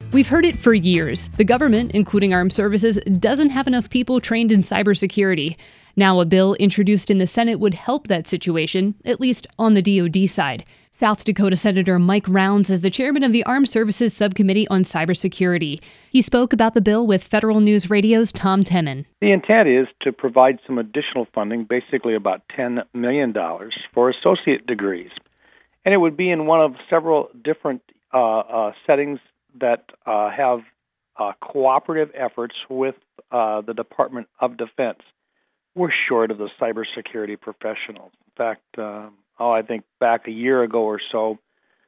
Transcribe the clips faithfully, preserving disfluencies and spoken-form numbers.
We've heard it for years. The government, including armed services, doesn't have enough people trained in cybersecurity. Now a bill introduced in the Senate would help that situation, at least on the D O D side. South Dakota Senator Mike Rounds is the chairman of the Armed Services Subcommittee on Cybersecurity. He spoke about the bill with Federal News Radio's Tom Temin. The intent is to provide some additional funding, basically about ten million dollars, for associate degrees. And it would be in one of several different uh, uh, settings that uh, have uh, cooperative efforts with uh, the Department of Defense. We're short of the cybersecurity professionals. In fact, uh, oh, I think back a year ago or so,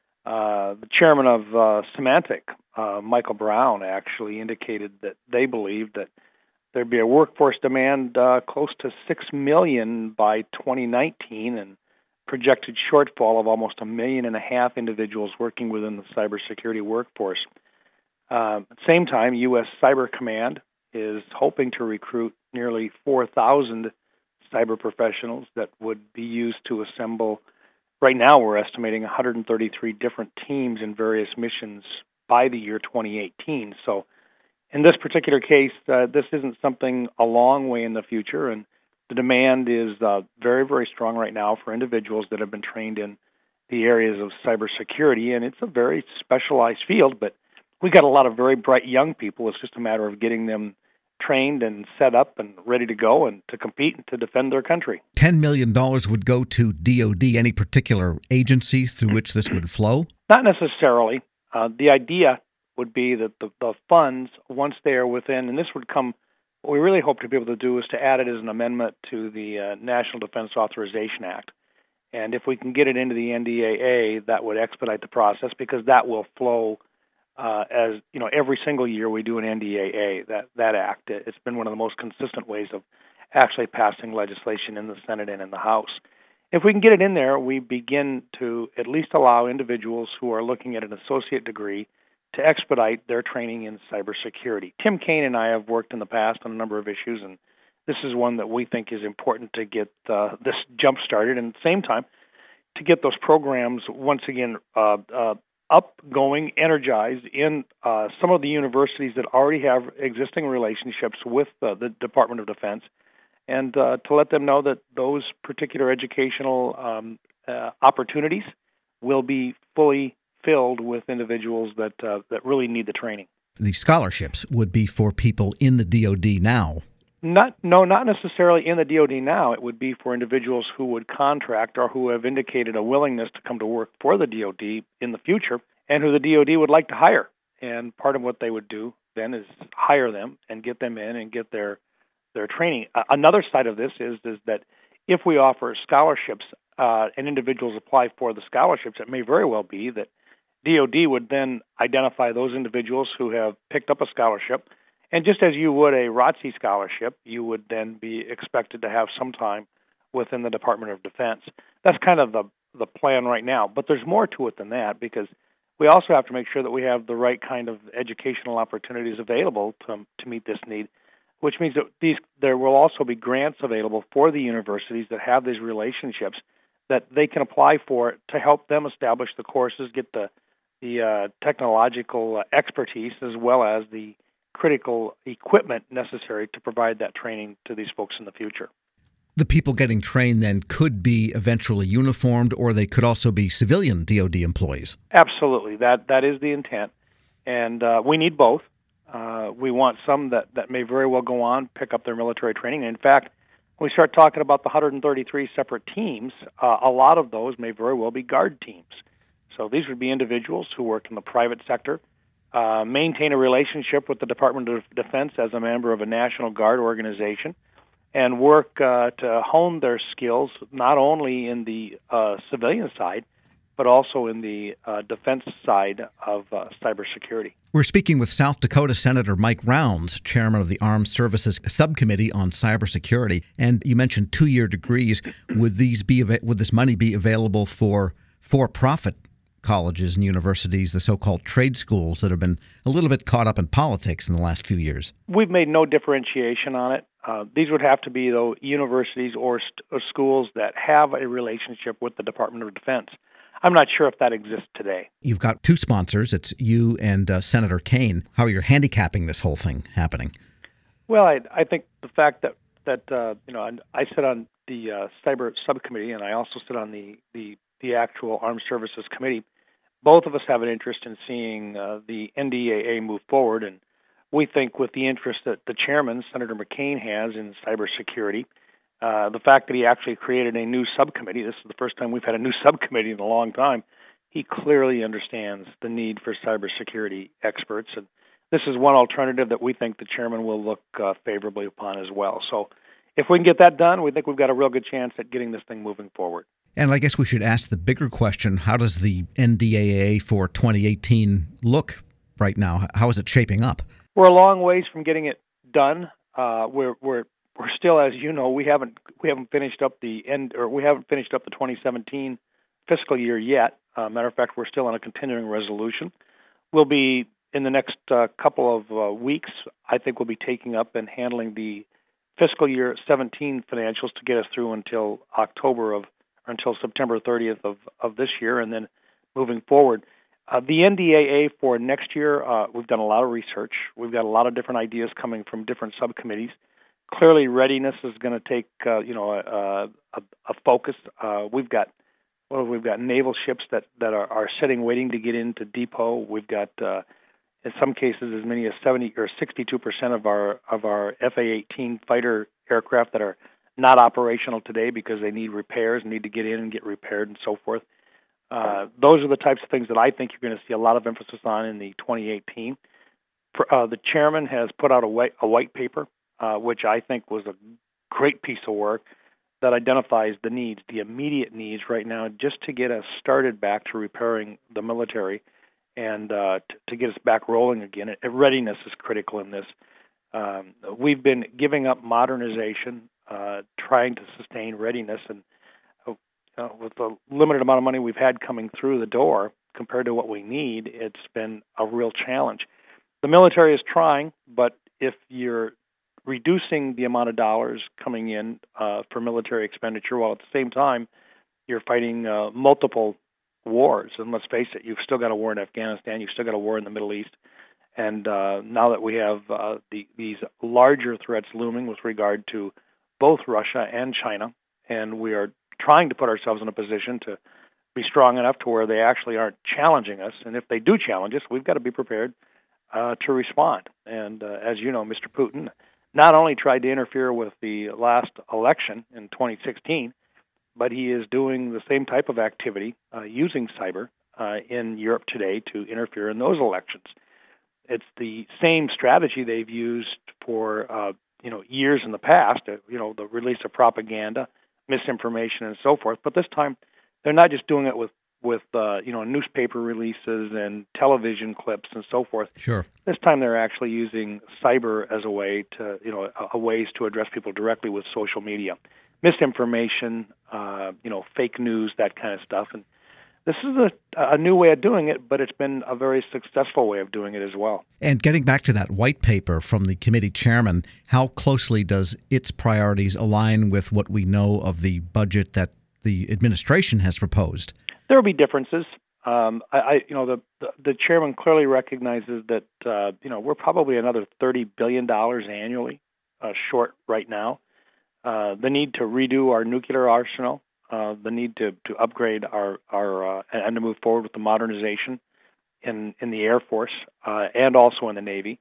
uh, the chairman of uh, Symantec, uh, Michael Brown, actually indicated that they believed that there'd be a workforce demand uh, close to six million by twenty nineteen and projected shortfall of almost a million and a half individuals working within the cybersecurity workforce. Uh, at the same time, U S Cyber Command is hoping to recruit nearly four thousand cyber professionals that would be used to assemble. Right now, we're estimating one hundred thirty-three different teams in various missions by the year twenty eighteen. So in this particular case, uh, this isn't something a long way in the future, and the demand is uh, very, very strong right now for individuals that have been trained in the areas of cybersecurity, and it's a very specialized field, but we got a lot of very bright young people. It's just a matter of getting them trained and set up and ready to go and to compete and to defend their country. ten million dollars would go to D O D. Any particular agency through which this would flow? Not necessarily. Uh, the idea would be that the, the funds, once they are within, and this would come, what we really hope to be able to do is to add it as an amendment to the uh, National Defense Authorization Act. And if we can get it into the N D A A, that would expedite the process, because that will flow uh, as, you know, every single year we do an N D A A, that, that act. It's been one of the most consistent ways of actually passing legislation in the Senate and in the House. If we can get it in there, we begin to at least allow individuals who are looking at an associate degree to expedite their training in cybersecurity. Tim Kaine and I have worked in the past on a number of issues, and this is one that we think is important to get uh, this jump started, and at the same time, to get those programs once again uh, uh, up, going, energized in uh, some of the universities that already have existing relationships with uh, the Department of Defense, and uh, to let them know that those particular educational um, uh, opportunities will be fully filled with individuals that uh, that really need the training. The scholarships would be for people in the D O D now. Not, no, not necessarily in the D O D now. It would be for individuals who would contract or who have indicated a willingness to come to work for the D O D in the future, and who the D O D would like to hire. And part of what they would do then is hire them and get them in and get their their training. Uh, another side of this is is that if we offer scholarships uh, and individuals apply for the scholarships, it may very well be that D O D would then identify those individuals who have picked up a scholarship, and just as you would a R O T C scholarship, you would then be expected to have some time within the Department of Defense. That's kind of the, the plan right now, but there's more to it than that, because we also have to make sure that we have the right kind of educational opportunities available to, to meet this need, which means that these there will also be grants available for the universities that have these relationships that they can apply for to help them establish the courses, get the the uh, technological uh, expertise, as well as the critical equipment necessary to provide that training to these folks in the future. The people getting trained then could be eventually uniformed, or they could also be civilian D O D employees. Absolutely. That that is the intent. And uh, we need both. Uh, we want some that, that may very well go on, pick up their military training. In fact, when we start talking about the one hundred thirty-three separate teams, uh, a lot of those may very well be Guard teams. So these would be individuals who work in the private sector, uh, maintain a relationship with the Department of Defense as a member of a National Guard organization, and work uh, to hone their skills not only in the uh, civilian side, but also in the uh, defense side of uh, cybersecurity. We're speaking with South Dakota Senator Mike Rounds, chairman of the Armed Services Subcommittee on Cybersecurity. And you mentioned two-year degrees. Would these be would this money be available for for-profit colleges and universities, the so-called trade schools that have been a little bit caught up in politics in the last few years? We've made no differentiation on it. Uh, these would have to be, though, universities or, st- or schools that have a relationship with the Department of Defense. I'm not sure if that exists today. You've got two sponsors. It's you and uh, Senator Kaine. How are you handicapping this whole thing happening? Well, I, I think the fact that, that uh, you know, I sit on the uh, cyber subcommittee, and I also sit on the, the, the actual Armed Services Committee. Both of us have an interest in seeing uh, the N D A A move forward, and we think with the interest that the chairman, Senator McCain, has in cybersecurity, uh, the fact that he actually created a new subcommittee, this is the first time we've had a new subcommittee in a long time, he clearly understands the need for cybersecurity experts, and this is one alternative that we think the chairman will look uh, favorably upon as well. So if we can get that done, we think we've got a real good chance at getting this thing moving forward. And I guess we should ask the bigger question, how does the N D A A for twenty eighteen look right now? How is it shaping up? We're a long ways from getting it done. Uh, we're we're we're still, as you know, we haven't we haven't finished up the end, or we haven't finished up the twenty seventeen fiscal year yet. Uh, matter of fact, we're still on a continuing resolution. We'll be in the next uh, couple of uh, weeks. I think we'll be taking up and handling the fiscal year seventeen financials to get us through until October of, or until September thirtieth of, of this year, and then moving forward. Uh, the N D A A for next year, uh, we've done a lot of research. We've got a lot of different ideas coming from different subcommittees. Clearly, readiness is going to take, uh, you know, a, a, a focus. Uh, we've got, well, we've got naval ships that, that are, are sitting, waiting to get into depot. We've got, uh, in some cases, as many as seventy or sixty-two percent of our of our F A eighteen fighter aircraft that are not operational today because they need repairs, need to get in and get repaired, and so forth. Uh, those are the types of things that I think you're going to see a lot of emphasis on in the twenty eighteen. Uh, the chairman has put out a white, a white paper, uh, which I think was a great piece of work that identifies the needs, the immediate needs right now, just to get us started back to repairing the military and uh, t- to get us back rolling again. And readiness is critical in this. Um, we've been giving up modernization, uh, trying to sustain readiness, and Uh, with the limited amount of money we've had coming through the door compared to what we need, it's been a real challenge. The military is trying, but if you're reducing the amount of dollars coming in uh, for military expenditure while at the same time you're fighting uh, multiple wars, and let's face it, you've still got a war in Afghanistan, you've still got a war in the Middle East, and uh, now that we have uh, the, these larger threats looming with regard to both Russia and China, and we are trying to put ourselves in a position to be strong enough to where they actually aren't challenging us. And if they do challenge us, we've got to be prepared uh, to respond. And uh, as you know, Mister Putin not only tried to interfere with the last election in twenty sixteen, but he is doing the same type of activity uh, using cyber uh, in Europe today to interfere in those elections. It's the same strategy they've used for uh, you know years in the past, uh, you know, the release of propaganda, misinformation, and so forth. But this time, they're not just doing it with with uh, you know newspaper releases and television clips and so forth. Sure. This time, they're actually using cyber as a way to you know a, a ways to address people directly with social media, misinformation, uh, you know, fake news, that kind of stuff. And this is a, a new way of doing it, but it's been a very successful way of doing it as well. And getting back to that white paper from the committee chairman, how closely does its priorities align with what we know of the budget that the administration has proposed? There will be differences. Um, I, I, you know, the, the the chairman clearly recognizes that uh, you know we're probably another thirty billion dollars annually uh, short right now. Uh, the need to redo our nuclear arsenal. Uh, the need to, to upgrade our, our uh, and to move forward with the modernization in, in the Air Force uh, and also in the Navy.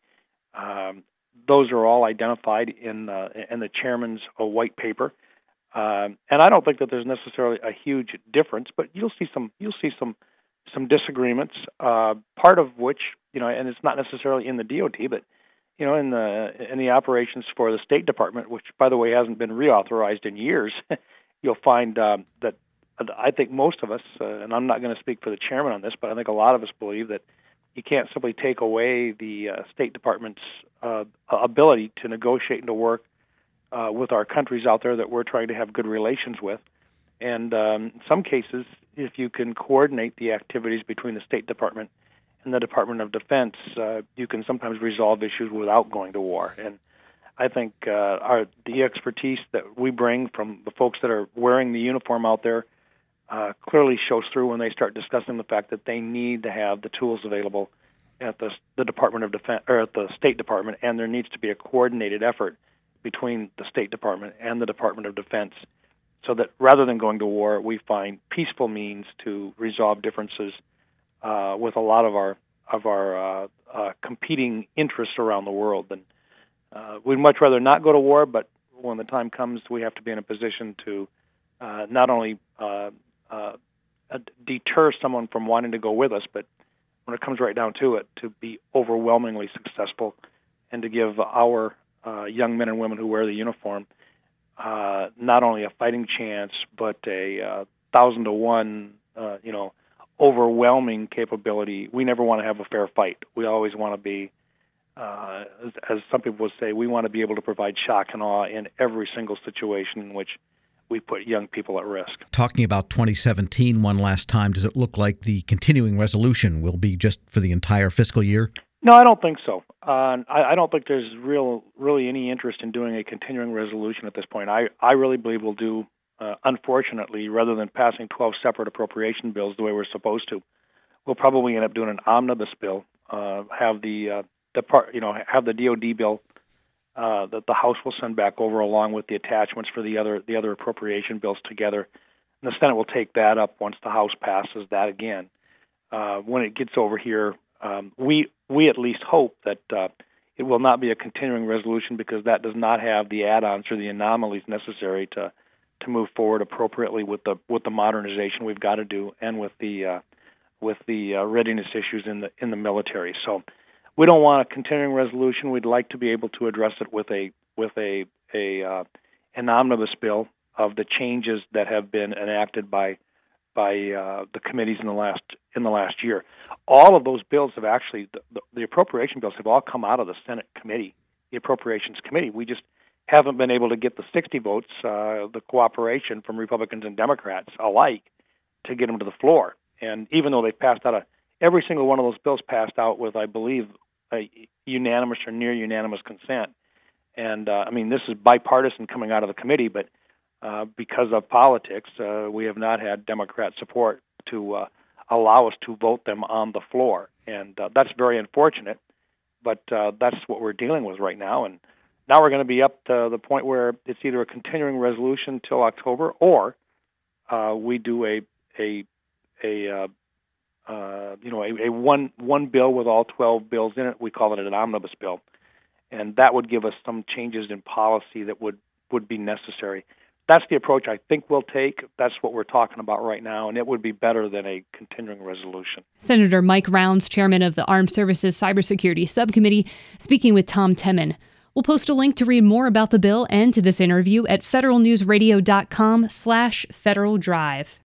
Um, those are all identified in uh, in the chairman's uh, white paper, um, and I don't think that there's necessarily a huge difference. But you'll see some you'll see some some disagreements. Uh, part of which you know, and it's not necessarily in the D O T, but you know, in the in the operations for the State Department, which by the way hasn't been reauthorized in years. You'll find um, that uh, I think most of us, uh, and I'm not going to speak for the chairman on this, but I think a lot of us believe that you can't simply take away the uh, State Department's uh, ability to negotiate and to work uh, with our countries out there that we're trying to have good relations with. And um, in some cases, if you can coordinate the activities between the State Department and the Department of Defense, uh, you can sometimes resolve issues without going to war. And I think uh, our the expertise that we bring from the folks that are wearing the uniform out there uh, clearly shows through when they start discussing the fact that they need to have the tools available at the the Department of Defense or at the State Department, and there needs to be a coordinated effort between the State Department and the Department of Defense, so that rather than going to war, we find peaceful means to resolve differences uh, with a lot of our of our uh, uh, competing interests around the world. And uh, we'd much rather not go to war, but when the time comes, we have to be in a position to uh, not only uh, uh, deter someone from wanting to go with us, but when it comes right down to it, to be overwhelmingly successful and to give our uh, young men and women who wear the uniform uh, not only a fighting chance, but a uh, thousand to one, uh, you know, overwhelming capability. We never want to have a fair fight. We always want to be, uh, as, as some people would say, we want to be able to provide shock and awe in every single situation in which we put young people at risk. Talking about twenty seventeen one last time, does it look like the continuing resolution will be just for the entire fiscal year? No, I don't think so. Uh, I, I don't think there's real, really any interest in doing a continuing resolution at this point. I, I really believe we'll do, uh, unfortunately, rather than passing twelve separate appropriation bills the way we're supposed to, we'll probably end up doing an omnibus bill, uh, have the uh, the part, you know, have the D O D bill uh, that the House will send back over along with the attachments for the other the other appropriation bills together, and the Senate will take that up once the House passes that again. Uh, when it gets over here, um, we we at least hope that uh, it will not be a continuing resolution, because that does not have the add-ons or the anomalies necessary to to move forward appropriately with the with the modernization we've got to do, and with the uh, with the uh, readiness issues in the in the military. So we don't want a continuing resolution. We'd like to be able to address it with a with a a uh, an omnibus bill of the changes that have been enacted by by uh, the committees in the last in the last year. All of those bills have actually the, the, the appropriation bills have all come out of the Senate committee, the Appropriations Committee. We just haven't been able to get the sixty votes, uh, the cooperation from Republicans and Democrats alike, to get them to the floor. And even though they passed out a every single one of those bills passed out with, I believe, a unanimous or near unanimous consent. And uh, I mean, this is bipartisan coming out of the committee, but uh, because of politics, uh, we have not had Democrat support to uh, allow us to vote them on the floor. And uh, that's very unfortunate, but uh, that's what we're dealing with right now. And now we're going to be up to the point where it's either a continuing resolution till October, or uh, we do a a a uh, uh, you know a, a one one bill with all twelve bills in it. We call it an omnibus bill, and that would give us some changes in policy that would, would be necessary. That's the approach I think we'll take. That's what we're talking about right now, and it would be better than a continuing resolution. Senator Mike Rounds, chairman of the Armed Services Cybersecurity Subcommittee, speaking with Tom Temin. We'll post a link to read more about the bill and to this interview at federal news radio dot com slash Federal Drive.